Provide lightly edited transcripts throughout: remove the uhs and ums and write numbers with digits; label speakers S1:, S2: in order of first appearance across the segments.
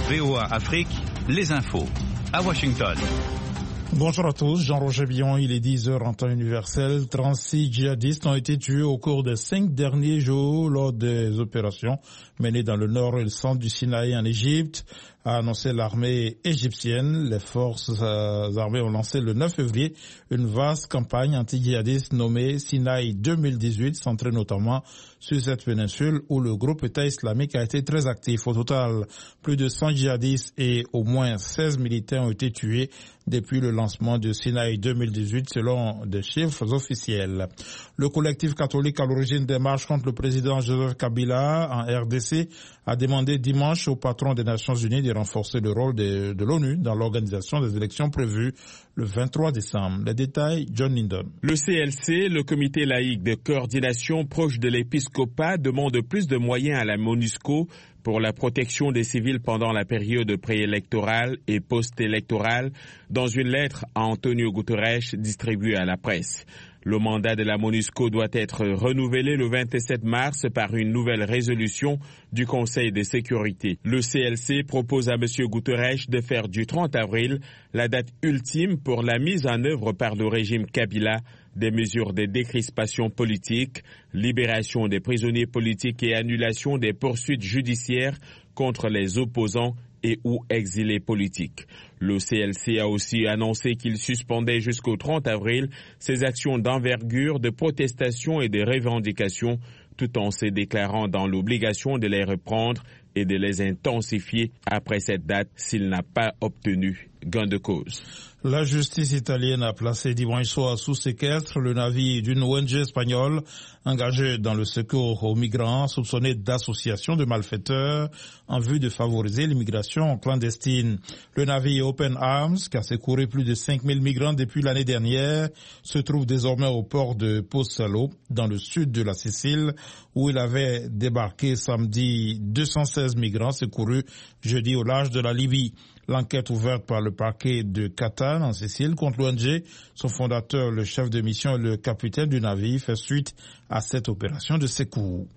S1: VOA Afrique, les infos. À Washington.
S2: Bonjour à tous, Jean-Roger Billon, il est 10h en temps universel. 36 djihadistes ont été tués au cours des 5 derniers jours lors des opérations menées dans le nord et le centre du Sinaï en Égypte, a annoncé l'armée égyptienne. Les forces armées ont lancé le 9 février une vaste campagne anti-djihadiste nommée Sinaï 2018, centrée notamment sur cette péninsule où le groupe État islamique a été très actif. Au total, plus de 100 djihadistes et au moins 16 militaires ont été tués depuis le lancement de Sinaï 2018 selon des chiffres officiels. Le collectif catholique à l'origine des marches contre le président Joseph Kabila en RDC a demandé dimanche au patron des Nations Unies de renforcer le rôle de l'ONU dans l'organisation des élections prévues le 23 décembre. Les détails, John Lindon.
S3: Le CLC, le comité laïque de coordination proche de l'épiscopat, demande plus de moyens à la MONUSCO pour la protection des civils pendant la période préélectorale et post-électorale dans une lettre à Antonio Guterres distribuée à la presse. Le mandat de la MONUSCO doit être renouvelé le 27 mars par une nouvelle résolution du Conseil de sécurité. Le CLC propose à M. Guterres de faire du 30 avril la date ultime pour la mise en œuvre par le régime Kabila des mesures de décrispation politique, libération des prisonniers politiques et annulation des poursuites judiciaires contre les opposants et ou exilés politiques. Le CLC a aussi annoncé qu'il suspendait jusqu'au 30 avril ses actions d'envergure, de protestation et de revendication, tout en se déclarant dans l'obligation de les reprendre et de les intensifier après cette date s'il n'a pas obtenu gain de cause.
S2: La justice italienne a placé dimanche soir sous séquestre le navire d'une ONG espagnole engagée dans le secours aux migrants soupçonné d'association de malfaiteurs en vue de favoriser l'immigration clandestine. Le navire Open Arms, qui a secouru plus de 5000 migrants depuis l'année dernière, se trouve désormais au port de Pozzallo, dans le sud de la Sicile, où il avait débarqué samedi 216 migrants secourus jeudi au large de la Libye. L'enquête ouverte par le parquet de Catane en Sicile contre l'ONG, son fondateur, le chef de mission et le capitaine du navire fait suite à cette opération de secours.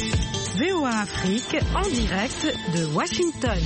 S4: VOA Afrique en direct de Washington.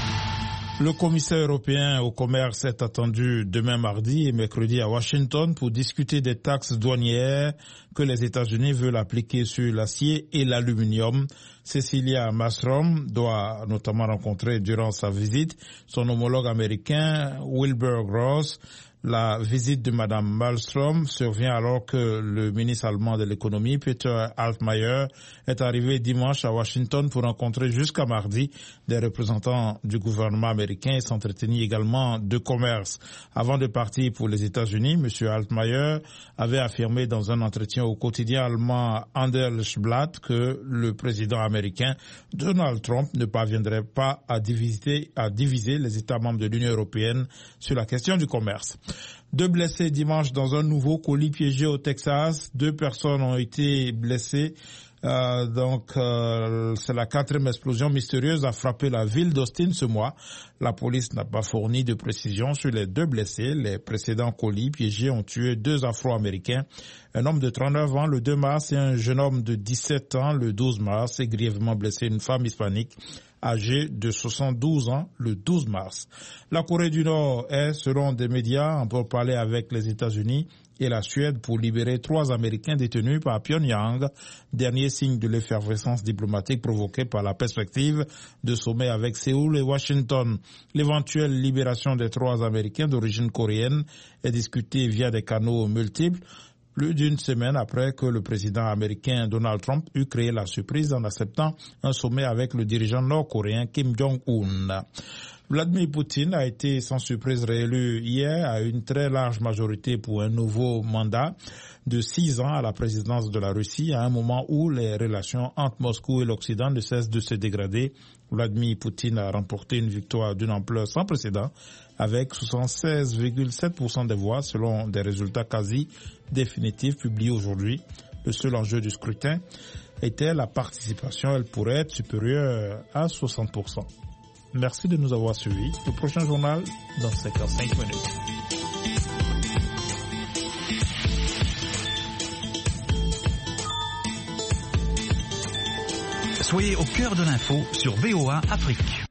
S2: Le commissaire européen au commerce est attendu demain mardi et mercredi à Washington pour discuter des taxes douanières que les États-Unis veulent appliquer sur l'acier et l'aluminium. Cecilia Malmström doit notamment rencontrer durant sa visite son homologue américain Wilbur Gross. La visite de Mme Malmström survient alors que le ministre allemand de l'économie, Peter Altmaier, est arrivé dimanche à Washington pour rencontrer jusqu'à mardi des représentants du gouvernement américain et s'entretenir également de commerce. Avant de partir pour les États-Unis, M. Altmaier avait affirmé dans un entretien au quotidien allemand Handelsblatt que le président américain Donald Trump ne parviendrait pas à diviser les États membres de l'Union européenne sur la question du commerce. 2 blessés dimanche dans un nouveau colis piégé au Texas. 2 personnes ont été blessées. C'est la 4e explosion mystérieuse a frappé la ville d'Austin ce mois. La police n'a pas fourni de précision sur les 2 blessés. Les précédents colis piégés ont tué 2 Afro-Américains, un homme de 39 ans le 2 mars et un jeune homme de 17 ans le 12 mars et grièvement blessé une femme hispanique âgée de 72 ans le 12 mars. La Corée du Nord est, selon des médias, en pourparlers avec les États-Unis et la Suède pour libérer 3 Américains détenus par Pyongyang, dernier signe de l'effervescence diplomatique provoquée par la perspective de sommets avec Séoul et Washington. L'éventuelle libération des 3 Américains d'origine coréenne est discutée via des canaux multiples, plus d'une semaine après que le président américain Donald Trump eut créé la surprise en acceptant un sommet avec le dirigeant nord-coréen Kim Jong-un. Vladimir Poutine a été sans surprise réélu hier à une très large majorité pour un nouveau mandat de 6 ans à la présidence de la Russie à un moment où les relations entre Moscou et l'Occident ne cessent de se dégrader. Vladimir Poutine a remporté une victoire d'une ampleur sans précédent avec 76,7% des voix selon des résultats quasi définitifs publiés aujourd'hui. Le seul enjeu du scrutin était la participation. Elle pourrait être supérieure à 60%. Merci de nous avoir suivis. Le prochain journal dans 55 minutes.
S1: Soyez au cœur de l'info sur VOA Afrique.